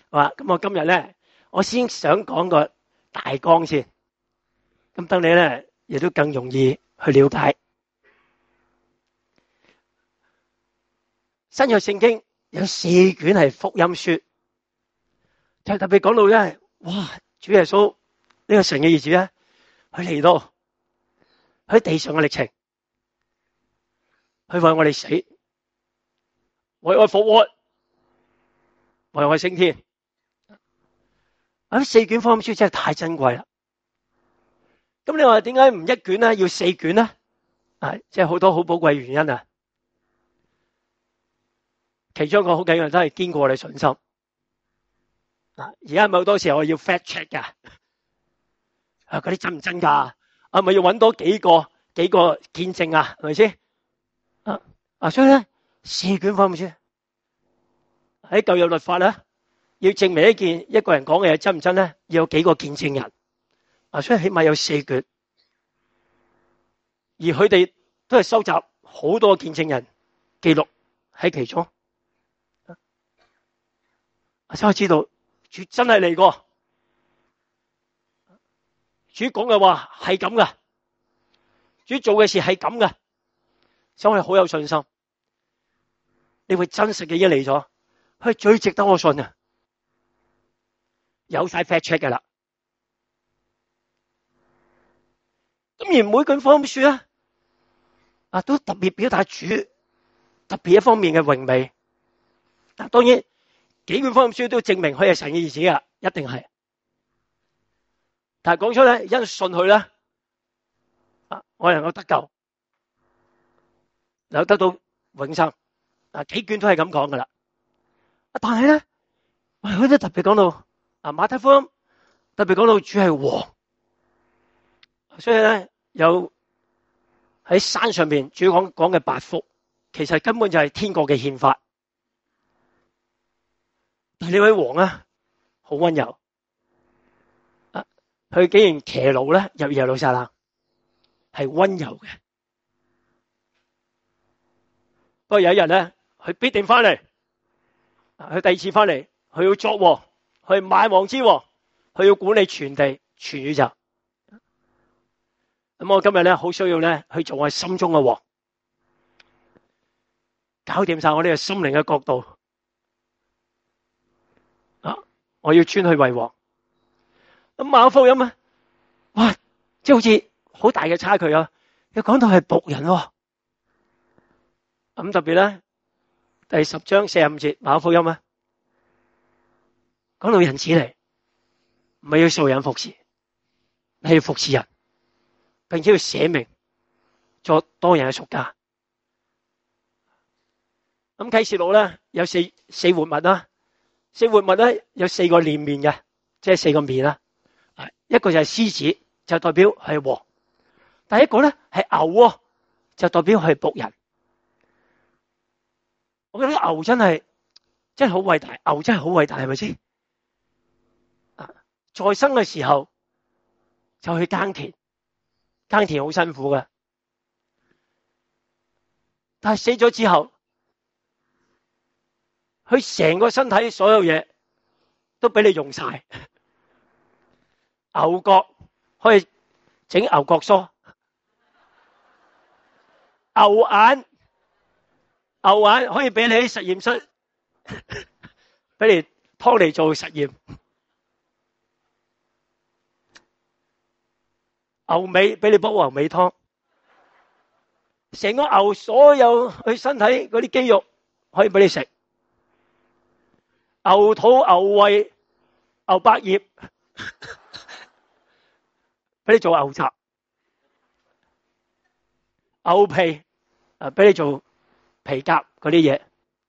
好啦，咁我今日咧，我先想講個大綱先，咁等你咧亦都更容易去了解。新約聖經有4卷係福音書，就特別講到咧，哇！主耶穌呢個神嘅兒子咧，佢嚟到喺地上嘅歷程，佢為我哋死，為我復活，為我升天。4卷福音書真係太珍貴啦！咁你話點解唔一卷咧，要4卷咧？即係好多好寶貴原因啊！其中一個好緊要都係堅固我哋信心。而家咪好多時候我要 fact check 噶，嗰啲真唔真噶？咪要揾多幾個見證啊？係咪先？所以咧4卷福音書喺舊約律法咧，要證明一個人講嘅嘢真唔真咧，要有幾個見證人。所以起碼有4卷，而佢哋都係收集好多見證人記錄喺其中。所以我知道主真係嚟過，主講嘅話係咁噶，主做嘅事係咁噶，所以我哋好有信心。你會真實嘅嘢嚟咗，佢最值得我信啊！有晒 fact check 噶啦。咁而每卷福音書咧，都特別表達主特別一方面嘅榮美。當然幾卷福音書都證明佢係神嘅兒子噶，一定係。但係講出咧，因信佢咧，我能夠得救，能夠得到永生。幾卷都係咁講噶啦。但係咧，佢都特別講到馬太福音特別講到主係王，所以咧有喺山上邊主講嘅8福，其實根本就係天國嘅憲法。但係呢位王咧好溫柔，佢竟然騎驢咧入耶路撒冷，係溫柔嘅。不過有一日咧，佢必定翻嚟，佢第二次翻嚟，佢要作王，佢係萬王之王，佢要管理全地全宇宙。咁我今日咧好需要咧去做我心中嘅王，搞掂晒我呢個心靈嘅角度。我要尊佢為王。咁馬可福音啊，哇，即係好似好大嘅差距啊！要講到係僕人，咁特別咧，第10章45節馬可福音啊，講到人子嚟，唔係要受人服侍，係要服侍人，並且要捨命作多人嘅贖價。咁啟示錄咧有四活物啦。4活物咧有4個臉面嘅，即係4個面啦。一個就係獅子，就代表係王；第一個咧係牛，就代表係僕人。我覺得牛真係好偉大，牛真係好偉大，係咪先？在生嘅時候就去耕田，耕田好辛苦嘅，但係死咗之後，佢成個身體所有嘢都俾你用晒。牛角可以整牛角梳，牛眼可以俾你喺實驗室俾你劏嚟做實驗，牛尾俾你煲牛尾湯，成個牛所有佢身體嗰啲肌肉可以俾你食。牛肚、牛胃、牛百葉，俾你做牛雜；牛皮俾你做皮革嗰啲嘢。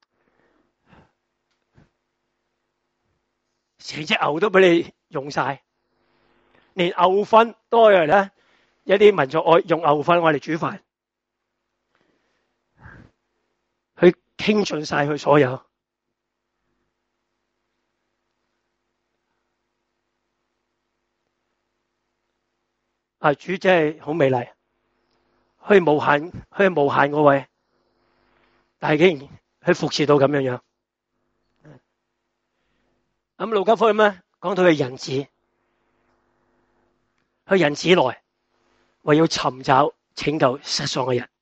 成隻牛都俾你用晒，連牛糞都可以咧。有啲民族愛用牛糞嚟煮飯，佢傾盡晒佢所有。主真係好美麗，佢係無限嗰位，但係竟然佢服侍到咁樣樣。 咁路加福音咧講到佢人子，佢人子來，為要尋找拯救失喪嘅人。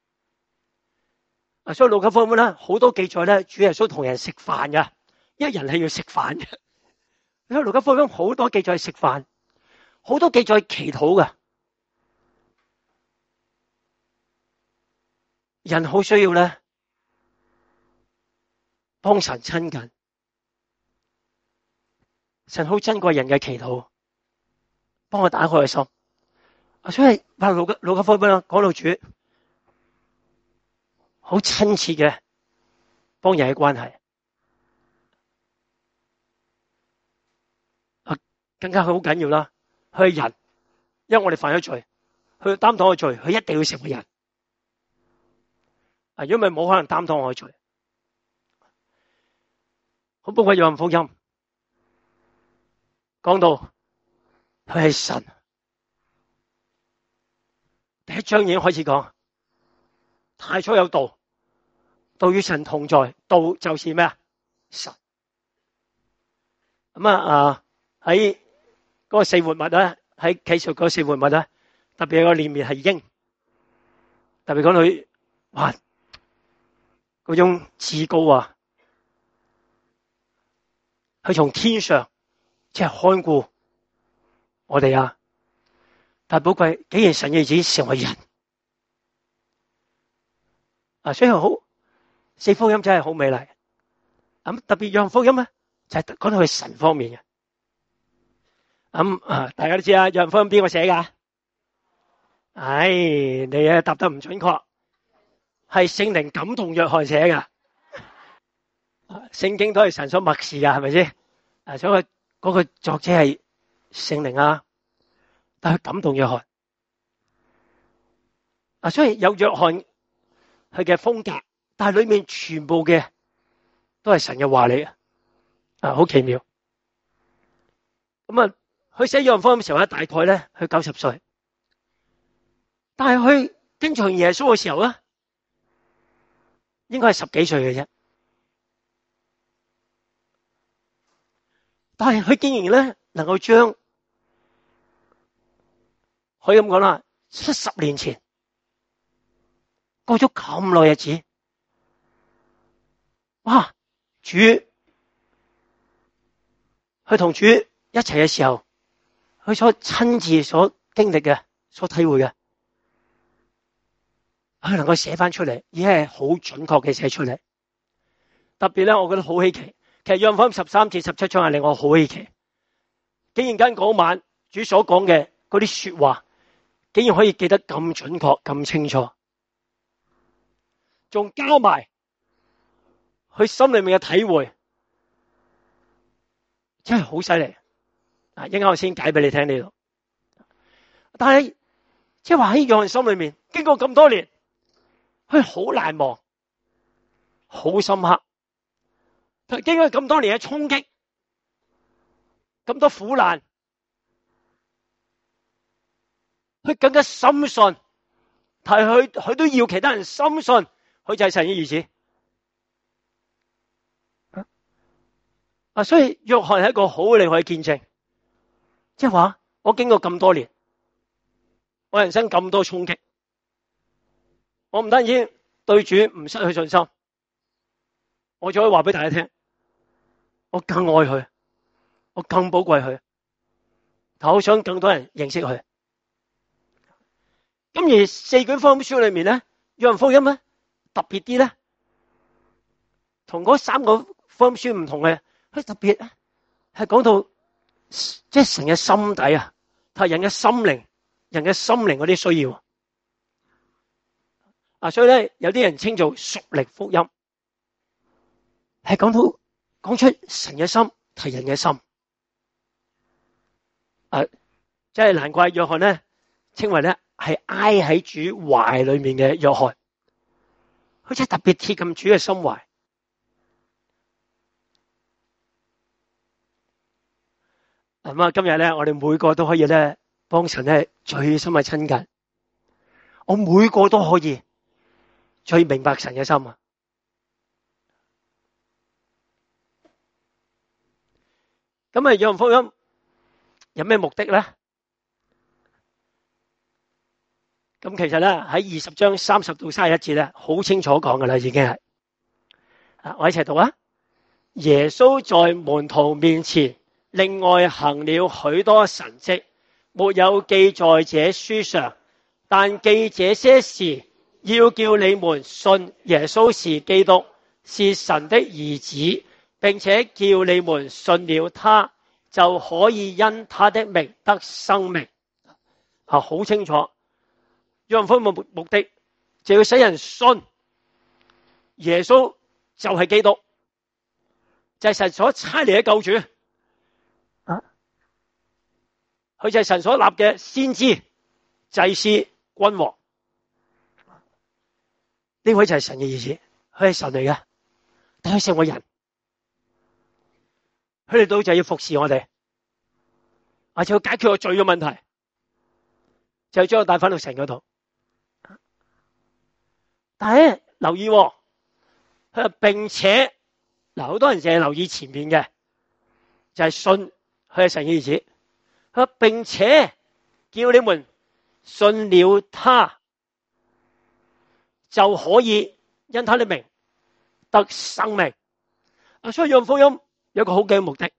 所以路加福音咧好多記載咧，主耶穌同人食飯噶，因為人係要食飯嘅。所以路加福音好多記載食飯，好多記載祈禱噶。人好需要咧幫神親近，神好珍貴人嘅祈禱，幫我打開個心。所以路加福音講到主好親切嘅幫人嘅關係，更加好緊要啦。佢係人，因為我哋犯咗罪，佢擔當個罪，佢一定要成為人。如果唔係冇可能擔當我嘅罪。好寶貴約翰福音講到佢係神，第一章已經開始講，太初有道，道與神同在，道就是咩啊？神。咁喺嗰個四活物咧，喺啟示嗰個四活物咧，特別有個臉面係鷹，特別講佢哇嗰種至高啊，佢從天上即係看顧我哋啊，但係寶貴，竟然神嘅兒子成為人所以好四福音真係好美麗。咁特別約翰福音咧，就係講到佢神方面嘅。大家都知啊，約翰福音邊個寫噶？你答得唔準確，係聖靈感動約翰寫噶。聖經都係神所默示噶，係咪先？所以嗰個作者係聖靈啊，但係感動約翰所以有約翰佢嘅風格，但係裏面全部嘅都係神嘅話嚟嘅，好奇妙。咁佢寫約翰福音嘅時候咧，大概咧佢90歲，但係佢經常耶穌嘅時候咧，應該係10幾歲嘅啫。但係佢竟然咧能夠將可以咁講啦，70年前過咗咁耐日子，哇！主佢同主一齊嘅時候，佢所親自所經歷嘅、所體會嘅，佢能夠寫翻出嚟，而係好準確嘅寫出嚟。特別咧，我覺得好稀奇。其實約翰福音13至17章係令我好稀奇，竟然間嗰晚主所講嘅嗰啲說話，竟然可以記得咁準確、咁清楚，仲加埋佢心裏面嘅體會，真係好犀利。一陣間我先解俾你聽呢度。但係即係話喺約翰心裏面，經過咁多年，佢好難忘，好深刻。經過咁多年嘅衝擊，咁多苦難，佢更加深信，但係佢都要其他人深信，佢就係神嘅兒子。所以約翰係一個好厲害嘅見證，即係話我經過咁多年，我人生咁多衝擊，我唔單止對主唔失去信心，我仲可以話俾大家聽，我更愛佢，我更寶貴佢，但我想更多人認識佢。咁而4卷福音書裏面咧，約翰福音咧特別啲咧，同嗰3個福音書唔同嘅，佢特別係講到即係神嘅心底啊，同人嘅心靈、人嘅心靈嗰啲需要所以咧有啲人稱做屬靈福音，係講出神嘅心同人嘅心即係難怪約翰咧稱為咧係挨喺主懷裏面嘅約翰，佢真係特別貼近主嘅心懷。今日咧，我哋每個都可以咧幫神咧最深嘅親近，我每個都可以最明白神嘅心啊！ 咁啊，約翰福音有咩目的咧？咁其實咧喺20章30到31節咧，好清楚講噶啦，已經係。我一齊讀啊！耶穌在門徒面前另外行了許多神蹟，沒有記在這書上，但記這些事，要叫你們信耶穌是基督，是神的兒子，並且叫你們信了他，就可以因他的名得生命。好清楚，約翰福音嘅目的就要使人信耶穌就係基督，就係神所差嚟嘅救主。佢就係神所立嘅先知、祭司、君王。呢位就係神嘅兒子，佢係神嚟嘅，但係成為人，佢嚟到就要服侍我哋，就要解決我罪嘅問題，就要將我帶翻到神嗰度。但係留意，佢話並且嗱，好多人淨係留意前面嘅，就係信佢係神嘅兒子。佢話並且叫你們信了他，就可以因他的名得生命。所以約翰福音有一個好嘅目的。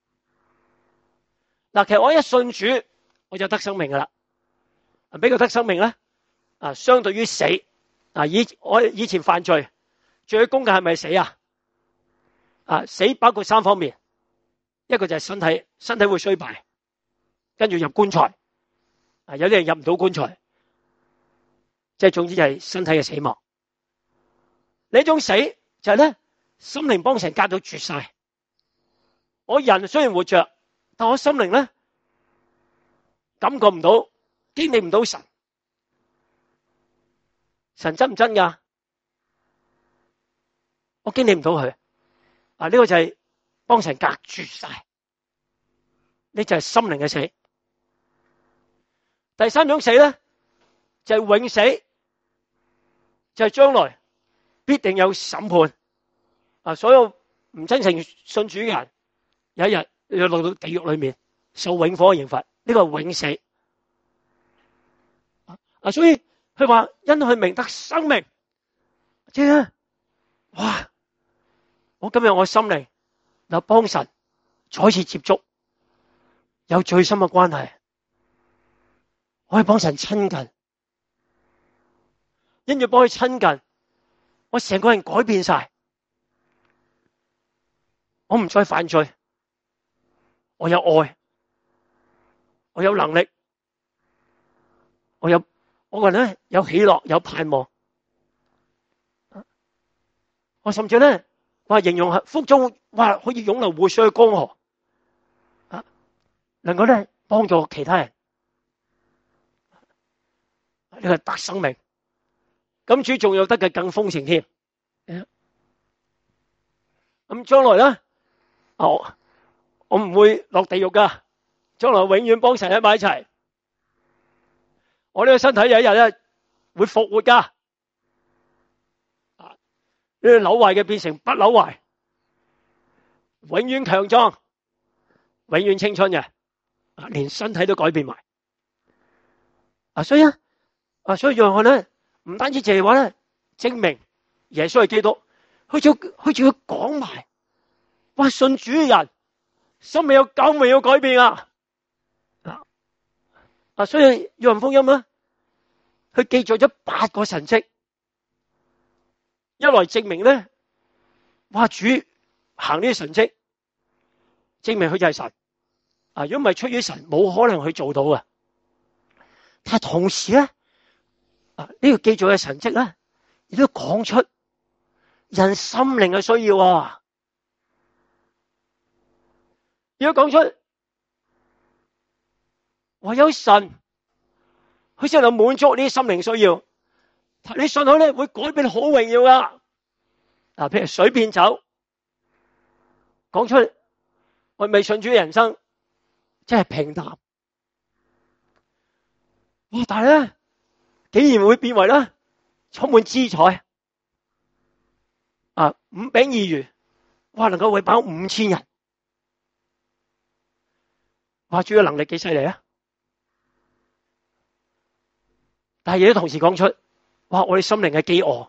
嗱，其實我一信主，我就得生命噶啦。俾佢得生命咧，相對於死，我以前犯罪，最終嘅係咪死啊？死包括3方面，一個就係身體會衰敗，跟住入棺材，有啲人入唔到棺材，即係總之就係身體嘅死亡。呢種死就係咧，心靈幫神隔到絕晒。我人雖然活着，但我心靈咧感覺唔到，經歷唔到神。神真唔真噶？我經歷唔到佢。呢個就係幫神隔絕晒。呢就係心靈嘅死。第三種死咧，就係永死，就係將來必定有審判。所有唔真誠信主嘅人，有一日要落到地獄裏面受永火嘅刑罰。呢個係永死。所以佢話因佢名得生命，即係哇！我今日我心靈嗱幫神再次接觸，有最深嘅關係，我可以幫神親近，因住幫佢親近，我成個人改變晒，我唔再犯罪，我有愛，我有能力，我個人咧有喜樂，有盼望，我甚至咧形容係腹中可以湧流活水嘅江河，能夠咧幫助其他人，呢個得生命，咁主仲有得嘅更豐盛添。咁將來咧，我唔會落地獄噶，將來永遠幫神喺埋一齊。我呢個身體有一日咧會復活噶，呢個朽壞嘅變成不朽壞，永遠強壯，永遠青春嘅，連身體都改變埋。所以約翰咧唔單止淨係話咧證明耶穌係基督，佢仲要講埋，話信主嘅人心未有救未有改變啊！所以約翰福音咧，佢記載咗8個神蹟，一來證明咧，主行呢啲神蹟，證明佢就係神。如果唔係出於神，冇可能去做到嘅。但係同時咧，呢個記載嘅神蹟咧，亦都講出人心靈嘅需要啊！如果講出唯有神，佢先能滿足呢啲心靈需要。你信佢咧，會改變好榮耀噶。譬如水變酒，講出我未信主嘅人生真係平淡。但係咧，竟然會變為咧充滿姿彩。5餅2魚，能夠餵飽5000人。 哇，主嘅能力幾犀利啊！但係亦都同時講出，哇，我哋心靈嘅飢餓，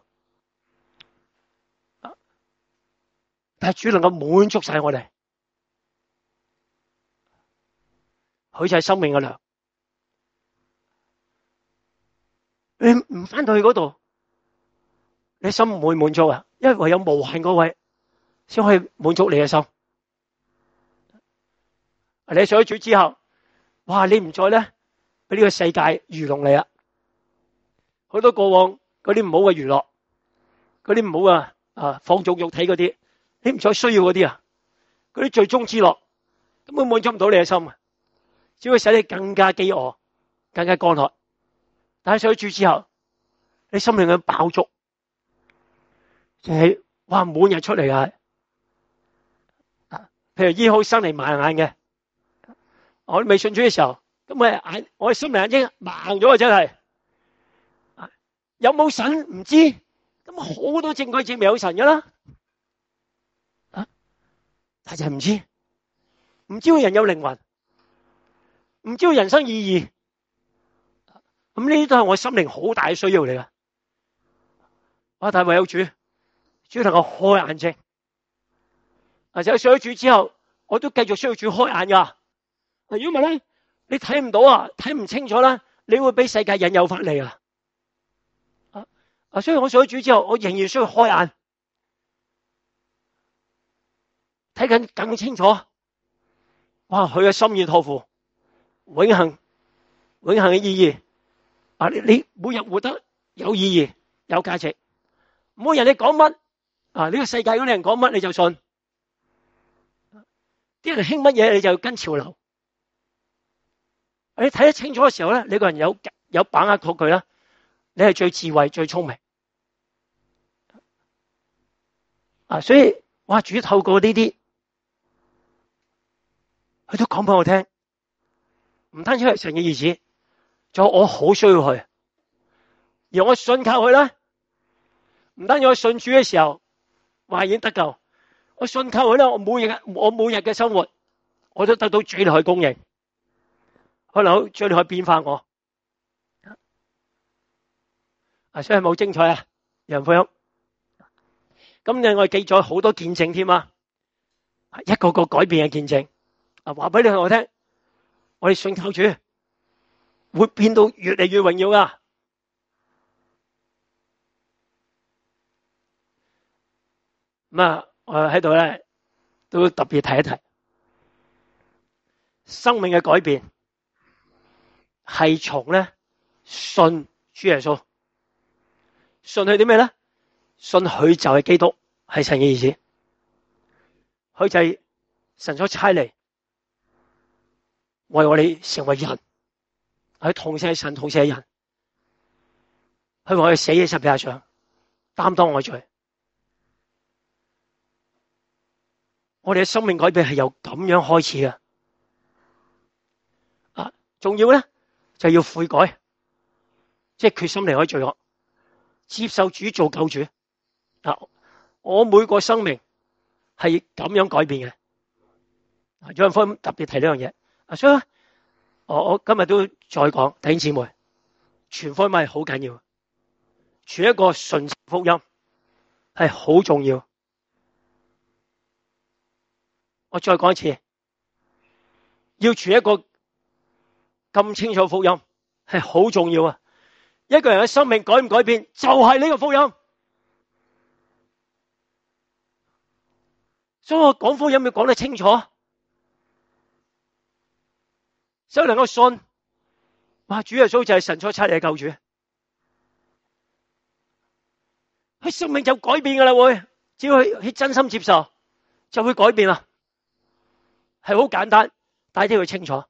但係主能夠滿足晒我哋，佢就係生命嘅糧。你唔翻到去嗰度，你心唔會滿足啊！因為唯有無限嗰位先可以滿足你嘅心。你上咗主之後，哇！你唔再咧俾呢個世界愚弄你啦。好多過往嗰啲唔好嘅娛樂，嗰啲唔好放縱肉體嗰啲，你唔再需要嗰啲啊。嗰啲最終之樂根本滿足唔到你嘅心啊，只會使你更加飢餓，更加乾渴。但係上咗主之後，你心靈嘅飽足，就係哇滿日出嚟啊！譬如醫好生嚟盲眼嘅，我未信主嘅時候，咁我心靈眼睛盲咗啊！真係有冇神唔知，咁好多證據證明有神噶啦，但係就係唔知個人有靈魂，唔知道人生意義。咁呢啲都係我心靈好大嘅需要嚟噶。但係唯有主能夠開眼睛。或者上咗主之後，我都繼續需要主開眼噶。如果唔係咧，你睇唔到啊，睇唔清楚啦，你會俾世界引誘翻嚟啊。所以我上咗主之後，我仍然需要開眼，睇緊更清楚。哇，佢嘅心意託付，永恆嘅意義。你每日活得有意義、有價值。唔好人哋講乜呢個世界嗰啲人講乜你就信，啲人興乜嘢你就跟潮流。你睇得清楚嘅時候咧，你個人有把握確據啦，你係最智慧、最聰明。所以哇，主透過呢啲，佢都講俾我聽，唔單止係神嘅意思，仲有我好需要佢，而我信靠佢啦。唔單止我信主嘅時候，話已經得救，我信靠佢啦。我每日嘅生活，我都得到主嚟去供應，可能主嚟去變化我。所以係咪好精彩啊？約翰福音，今日我哋記咗好多見證添啊，一個個改變嘅見證。話俾你我聽，我哋信靠主會變到越嚟越榮耀噶。我喺度咧都特別提一提，生命嘅改變係從咧信主耶穌，信佢啲咩咧？信佢就係基督，係神嘅意思，佢就係神所差嚟，為我哋成為人，佢同時係神，同時係人，佢為我哋死喺十字架上，擔當我罪。我哋嘅生命改變係由咁樣開始嘅。仲要咧就要悔改，即係決心離開罪惡，接受主做救主。我每個生命係咁樣改變嘅。約翰福音特別提呢樣嘢。所以我今日都再講，弟兄姊妹，傳福音係好緊要，傳一個純福音係好重要。我再講一次，要傳一個咁清楚福音係好重要啊！一個人嘅生命改唔改變，就係呢個福音。所以我講福音要講得清楚，所以能夠信，哇！主耶穌就係神所差嚟嘅救主，佢生命就改變噶啦，會只要佢真心接受，就會改變啦。係好簡單，但係都要清楚。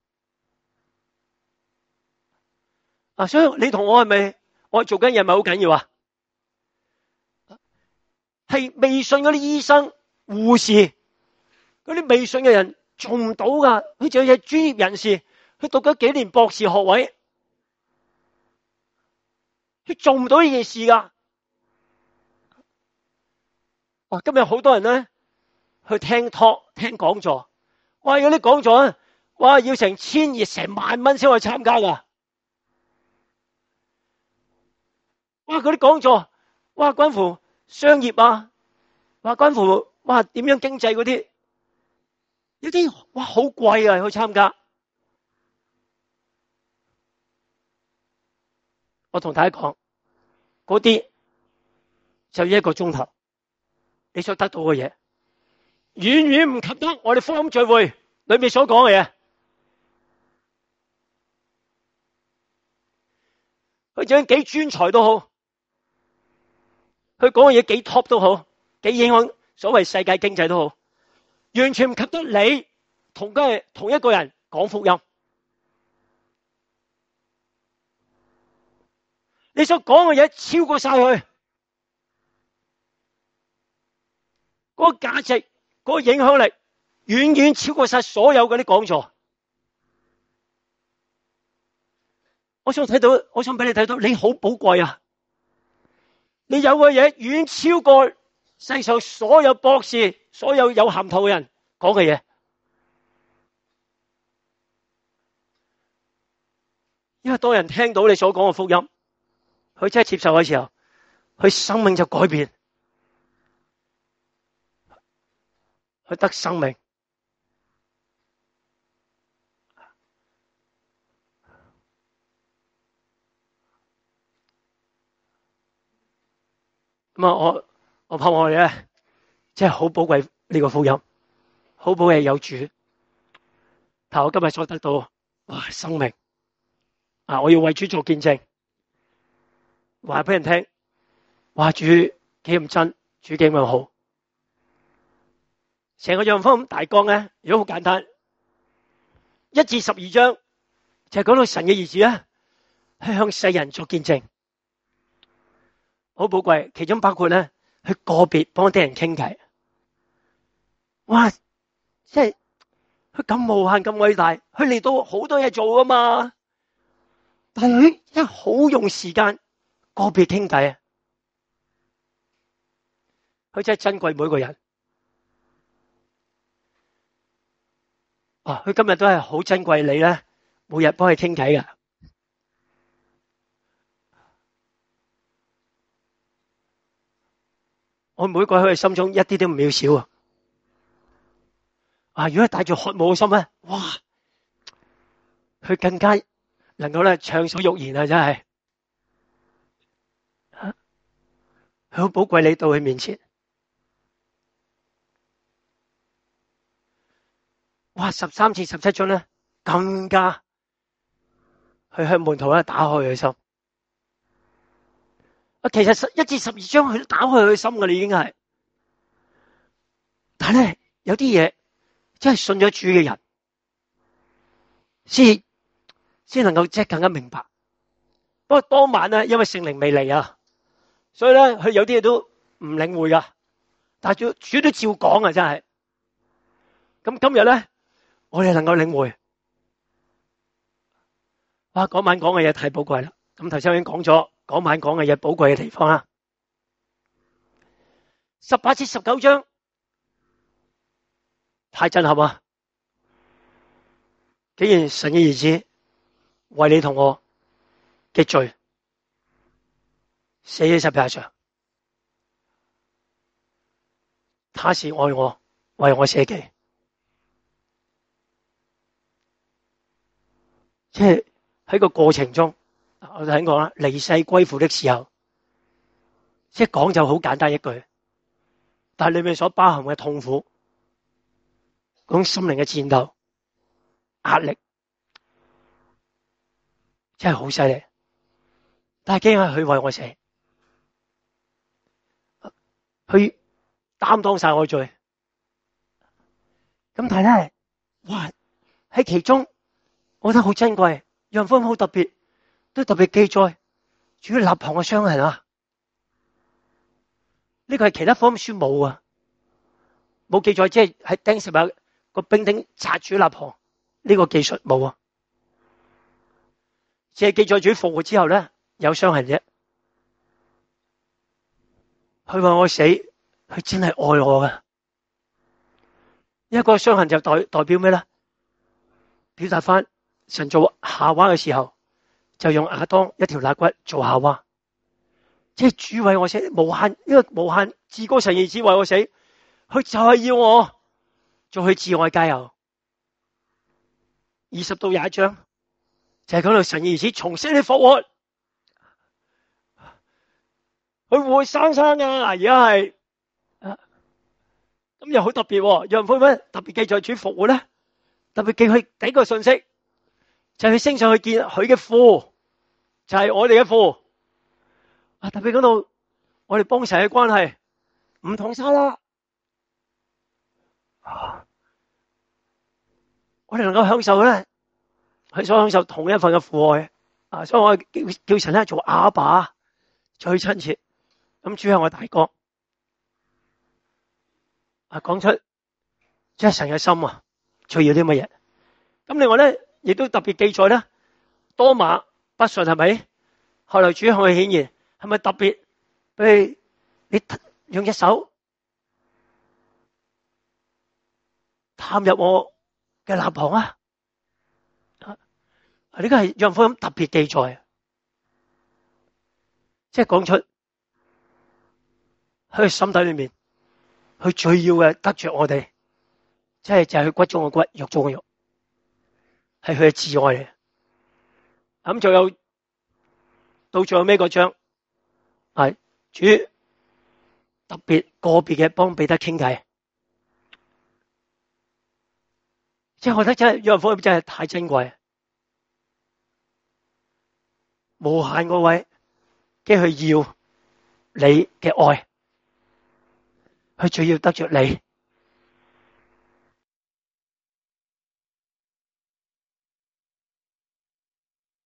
所以你同我係咪我做緊嘢咪好緊要啊？係未信嗰啲醫生、護士，嗰啲未信嘅人做唔到噶。佢就係專業人士，佢讀咗幾年博士學位，佢做唔到呢件事噶。今日好多人咧去聽 talk 聽講座。哇！有啲講座哇，要成1200成萬蚊先可以參加㗎。哇，嗰啲講座，哇，關乎商業啊，哇，關乎哇點樣經濟嗰啲，有啲哇好貴啊去參加。我同大家講，嗰啲就1個鐘頭，你所得到嘅嘢，遠遠唔及得我哋福音聚會裏面所講嘅嘢。佢就算幾專才都好，佢講嘅嘢幾 top 都好，幾影響所謂世界經濟都好，完全唔及得你同一個人講福音。你所講嘅嘢超過晒佢，嗰個價值、嗰個影響力，遠遠超過晒所有嗰啲講座。我想俾你睇到，你好寶貴啊！你有嘅嘢遠超過世上所有博士、所有有銜頭嘅人講嘅嘢。因為當人聽到你所講嘅福音，佢真係接受嘅時候，佢生命就改變，佢得生命。咁啊，我盼望我哋咧，真係好寶貴呢個福音，好寶貴有主。但我今日所得到，哇，生命啊！我要為主做見證，話俾人聽，哇，主幾咁真，主幾咁好。成個約翰福音大綱咧，如果好簡單，1至12章就係講到神嘅兒子啊，去向世人作見證。好寶貴，其中包括咧，去個別幫啲人傾偈。哇，即係佢咁無限咁偉大，佢嚟到好多嘢做噶嘛，但係佢真係好用時間個別傾偈啊！佢真係珍貴每個人。啊，佢今日都係好珍貴你咧，每日幫佢傾偈噶。我每個喺佢心中一啲都唔渺小啊！啊，如果帶住渴慕嘅心咧，哇，佢更加能夠咧暢所欲言啊！真係，佢好寶貴你到佢面前。哇，13至17章咧，更加去向門徒咧打開佢嘅心。啊，其實1至12章佢都打開佢嘅心噶啦，已經係。但係咧，有啲嘢真係信咗主嘅人，先能夠即係更加明白。不過當晚咧，因為聖靈未嚟啊，所以咧佢有啲嘢都唔領會噶。但係主都照講啊，真係。咁今日咧，我哋能夠領會。哇，嗰晚講嘅嘢太寶貴啦。咁頭先已經講咗嗰晚講嘅嘢寶貴嘅地方啦。18至19章太震撼啊！竟然神嘅兒子為你同我嘅罪死喺十字架上，他是愛我，為我捨己。即係喺個過程中，我就聽講啦，離世歸父的時候，即係講就好簡單一句，但係裏面所包含嘅痛苦，嗰種心靈嘅戰鬥、壓力，真係好犀利。但係竟然係佢為我死，佢擔當晒我罪。咁但係咧，哇！喺其中，我覺得好珍貴，約翰福音好特別，都特別記載主肋旁嘅傷痕啊！呢個係其他福音書冇啊，冇記載，即係喺釘十字架個兵丁插主肋旁呢個技術冇啊，只係記載主復活之後咧有傷痕啫。佢為我死，佢真係愛我噶。一個傷痕就代表咩咧？ 表達翻神做夏娃嘅時候，就用亞當一條肋骨做夏娃，即係主為我死，呢個無限至高神兒子為我死，佢就係要我做佢至愛佳偶。20到21章就係講到神兒子從死裏復活，佢活生生噶，而家係咁又好特別喎。約翰福音特別記載主復活咧，特別記佢第一個信息就係佢升上去見佢嘅父，就係我哋嘅父。特別講到我哋幫神嘅關係唔同晒啦，我哋能夠享受咧，佢所享受同一份嘅父愛所以我叫神咧做阿爸，最親切。咁主係我大哥講出即係神嘅心最要啲乜嘢。咁另外咧，亦都特別記載咧，多馬不信係咪？後來主向佢顯現，係咪特別？譬如你用隻手探入我嘅肋旁啊！呢個係約翰福音特別記載，即係講出喺佢心底裏面，佢最要嘅得着我哋，即係就係佢骨中嘅骨，肉中嘅肉，係佢嘅至愛嚟。咁仲有到最後尾嗰章，係主特別個別嘅幫彼得傾偈，即係我覺得真係約翰福音真係太珍貴。無限個位，驚佢要你嘅愛，佢最要得着你，